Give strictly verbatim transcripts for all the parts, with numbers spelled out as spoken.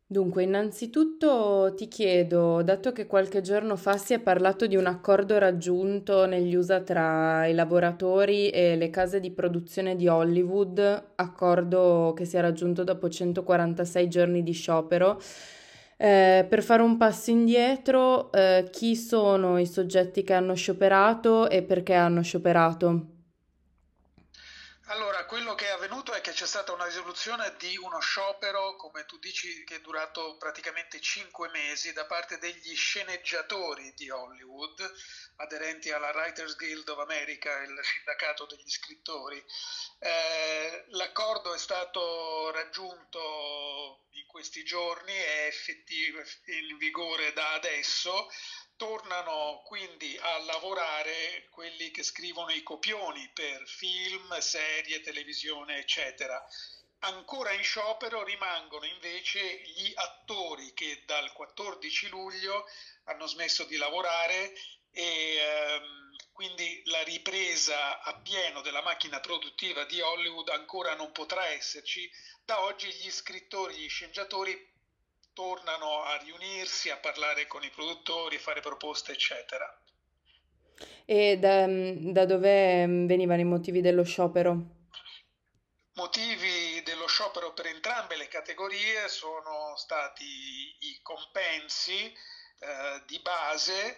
Dunque, innanzitutto ti chiedo, dato che qualche giorno fa si è parlato di un accordo raggiunto negli U S A tra i lavoratori e le case di produzione di Hollywood, accordo che si è raggiunto dopo centoquarantasei giorni di sciopero, eh, per fare un passo indietro, eh, chi sono i soggetti che hanno scioperato e perché hanno scioperato? Allora, quello che è avvenuto è che c'è stata una risoluzione di uno sciopero, come tu dici, che è durato praticamente cinque mesi da parte degli sceneggiatori di Hollywood, aderenti alla Writers Guild of America, il sindacato degli scrittori. Eh, l'accordo è stato raggiunto in questi giorni, è effettivo, è in vigore da adesso. Tornano quindi a lavorare quelli che scrivono i copioni per film, serie, televisione, eccetera. Ancora in sciopero rimangono invece gli attori che dal quattordici luglio hanno smesso di lavorare e ehm, quindi la ripresa a pieno della macchina produttiva di Hollywood ancora non potrà esserci. Da oggi gli scrittori, gli sceneggiatori tornano a riunirsi, a parlare con i produttori, a fare proposte, eccetera. E da, da dove mm, venivano i motivi dello sciopero? Motivi dello sciopero per entrambe le categorie sono stati i compensi eh, di base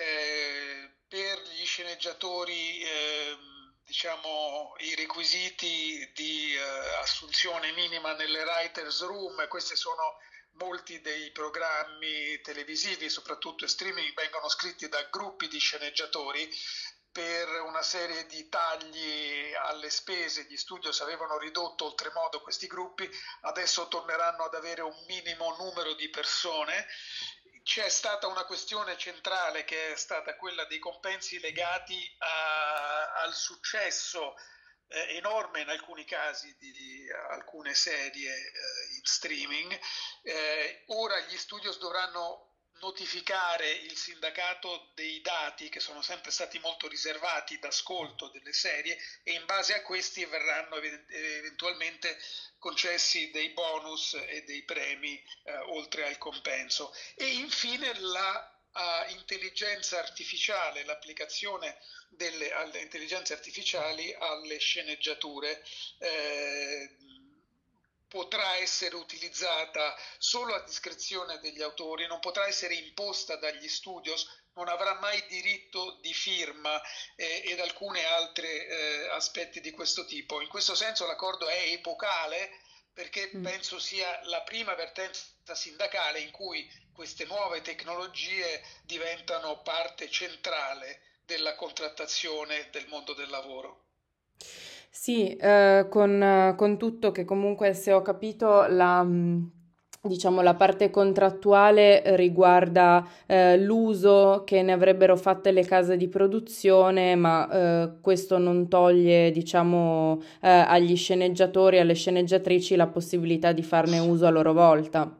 eh, per gli sceneggiatori, eh, diciamo i requisiti di eh, assunzione minima nelle writers room. Questi sono molti dei programmi televisivi, soprattutto in streaming, vengono scritti da gruppi di sceneggiatori. Per una serie di tagli alle spese gli studios avevano ridotto oltremodo questi gruppi, adesso torneranno ad avere un minimo numero di persone. C'è stata una questione centrale che è stata quella dei compensi legati a, al successo eh, enorme in alcuni casi di, di alcune serie eh, in streaming. Eh, ora gli studios dovranno notificare il sindacato dei dati che sono sempre stati molto riservati d'ascolto delle serie e in base a questi verranno eventualmente concessi dei bonus e dei premi eh, oltre al compenso. E infine la uh, intelligenza artificiale, l'applicazione delle alle intelligenze artificiali alle sceneggiature. Eh, potrà essere utilizzata solo a discrezione degli autori, non potrà essere imposta dagli studios, non avrà mai diritto di firma eh, ed alcuni altri eh, aspetti di questo tipo. In questo senso l'accordo è epocale perché Mm. penso sia la prima vertenza sindacale in cui queste nuove tecnologie diventano parte centrale della contrattazione del mondo del lavoro. Sì, eh, con, eh, con tutto che comunque se ho capito la, mh, diciamo, la parte contrattuale riguarda eh, l'uso che ne avrebbero fatte le case di produzione, ma eh, questo non toglie, diciamo, eh, agli sceneggiatori e alle sceneggiatrici la possibilità di farne uso a loro volta.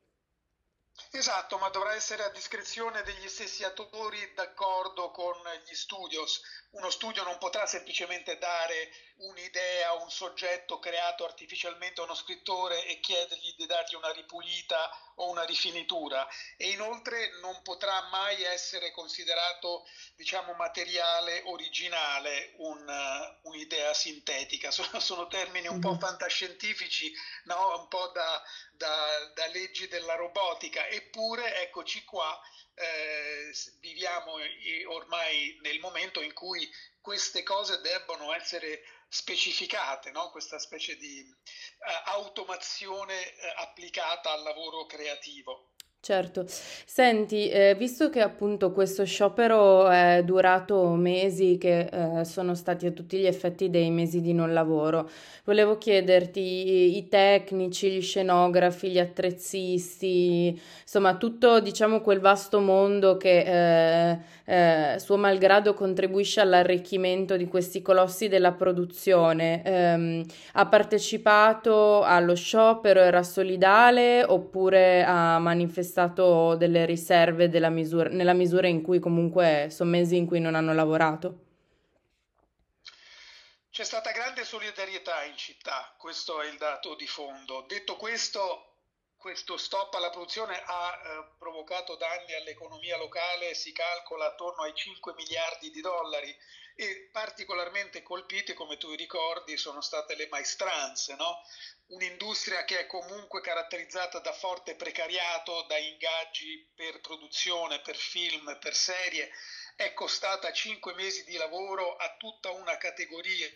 Esatto, ma dovrà essere a discrezione degli stessi attori d'accordo con gli studios. Uno studio non potrà semplicemente dare un'idea, un soggetto creato artificialmente a uno scrittore e chiedergli di dargli una ripulita o una rifinitura. E inoltre non potrà mai essere considerato, diciamo, materiale originale un, uh, un'idea sintetica. Sono, sono termini un po' Mhm. fantascientifici, no? Un po' da da, da leggi della robotica, eppure eccoci qua, eh, viviamo ormai nel momento in cui queste cose debbono essere specificate, no? Questa specie di eh, automazione eh, applicata al lavoro creativo. Certo. Senti, eh, visto che appunto questo sciopero è durato mesi, che eh, sono stati a tutti gli effetti dei mesi di non lavoro, volevo chiederti i, i tecnici, gli scenografi, gli attrezzisti, insomma tutto, diciamo, quel vasto mondo che eh, eh, suo malgrado contribuisce all'arricchimento di questi colossi della produzione. Ehm, ha partecipato allo sciopero, era solidale oppure ha manifestato delle riserve della misura, nella misura in cui comunque sono mesi in cui non hanno lavorato? C'è stata grande solidarietà in città, questo è il dato di fondo. Detto questo, questo stop alla produzione ha eh, provocato danni all'economia locale, si calcola attorno ai cinque miliardi di dollari, e particolarmente colpite, come tu ricordi, sono state le maestranze, no? Un'industria che è comunque caratterizzata da forte precariato, da ingaggi per produzione, per film, per serie, è costata cinque mesi di lavoro a tutta una categoria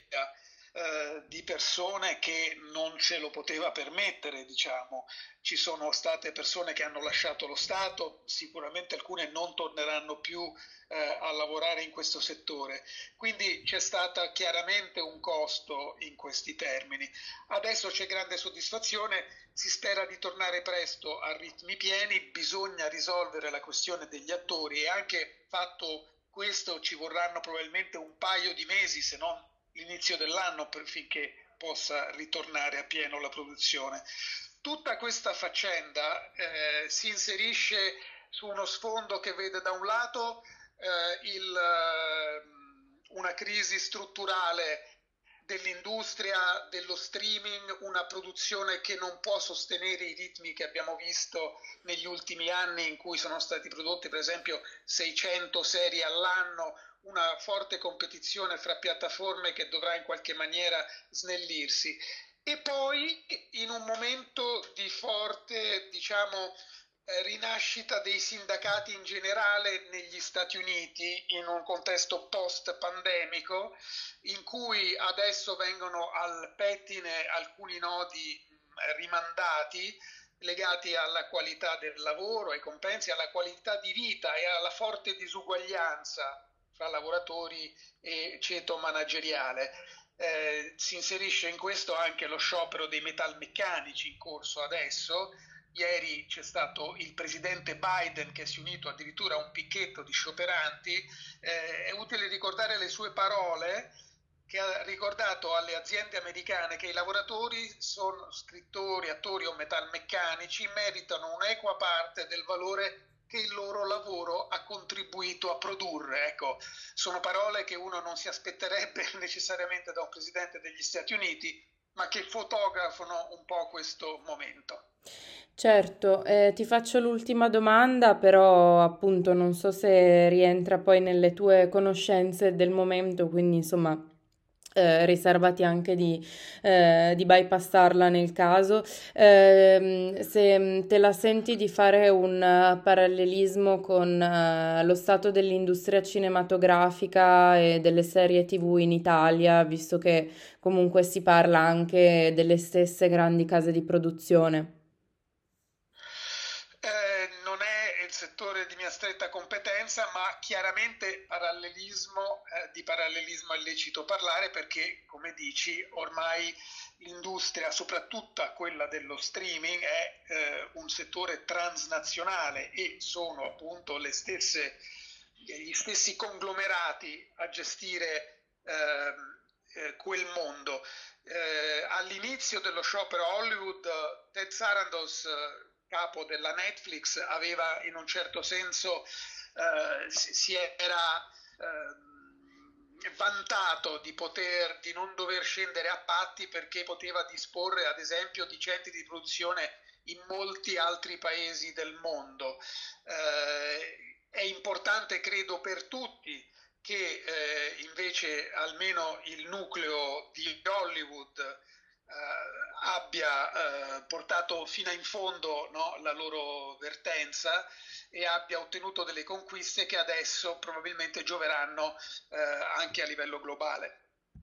eh, di persone che non se lo poteva permettere, diciamo. Ci sono state persone che hanno lasciato lo Stato, sicuramente alcune non torneranno più eh, a lavorare in questo settore. Quindi c'è stato chiaramente un costo in questi termini. Adesso c'è grande soddisfazione, si spera di tornare presto a ritmi pieni, bisogna risolvere la questione degli attori, e anche fatto questo ci vorranno probabilmente un paio di mesi, se non l'inizio dell'anno, per, finché possa ritornare a pieno la produzione. Tutta questa faccenda eh, si inserisce su uno sfondo che vede da un lato eh, il, eh, una crisi strutturale dell'industria, dello streaming, una produzione che non può sostenere i ritmi che abbiamo visto negli ultimi anni, in cui sono stati prodotti per esempio seicento serie all'anno, una forte competizione fra piattaforme che dovrà in qualche maniera snellirsi. E poi in un momento di forte, diciamo, rinascita dei sindacati in generale negli Stati Uniti, in un contesto post-pandemico, in cui adesso vengono al pettine alcuni nodi rimandati, legati alla qualità del lavoro, ai compensi, alla qualità di vita e alla forte disuguaglianza fra lavoratori e ceto manageriale. Eh, si inserisce in questo anche lo sciopero dei metalmeccanici in corso adesso. Ieri c'è stato il presidente Biden che si è unito addirittura a un picchetto di scioperanti. Eh, è utile ricordare le sue parole, che ha ricordato alle aziende americane che i lavoratori, sono scrittori, attori o metalmeccanici, meritano un'equa parte del valore che il loro lavoro ha contribuito a produrre. Ecco, sono parole che uno non si aspetterebbe necessariamente da un presidente degli Stati Uniti, ma che fotografano un po' questo momento. Certo, eh, ti faccio l'ultima domanda, però appunto non so se rientra poi nelle tue conoscenze del momento, quindi insomma eh, riservati anche di, eh, di bypassarla nel caso. Ehm, se te la senti di fare un eh, parallelismo con eh, lo stato dell'industria cinematografica e delle serie T V in Italia, visto che comunque si parla anche delle stesse grandi case di produzione. Eh, non è il settore di mia stretta competenza, ma chiaramente parallelismo, eh, di parallelismo è lecito parlare, perché, come dici, ormai l'industria, soprattutto quella dello streaming, è eh, un settore transnazionale, e sono appunto le stesse, gli stessi conglomerati a gestire ehm, eh, quel mondo. Eh, all'inizio dello sciopero Hollywood, Ted Sarandos, eh, capo della Netflix, aveva in un certo senso eh, si, si era eh, vantato di poter, di non dover scendere a patti, perché poteva disporre ad esempio di centri di produzione in molti altri paesi del mondo. Eh, è importante, credo, per tutti che eh, invece almeno il nucleo di Hollywood eh, abbia eh, portato fino in fondo, no, la loro vertenza, e abbia ottenuto delle conquiste che adesso probabilmente gioveranno eh, anche a livello globale.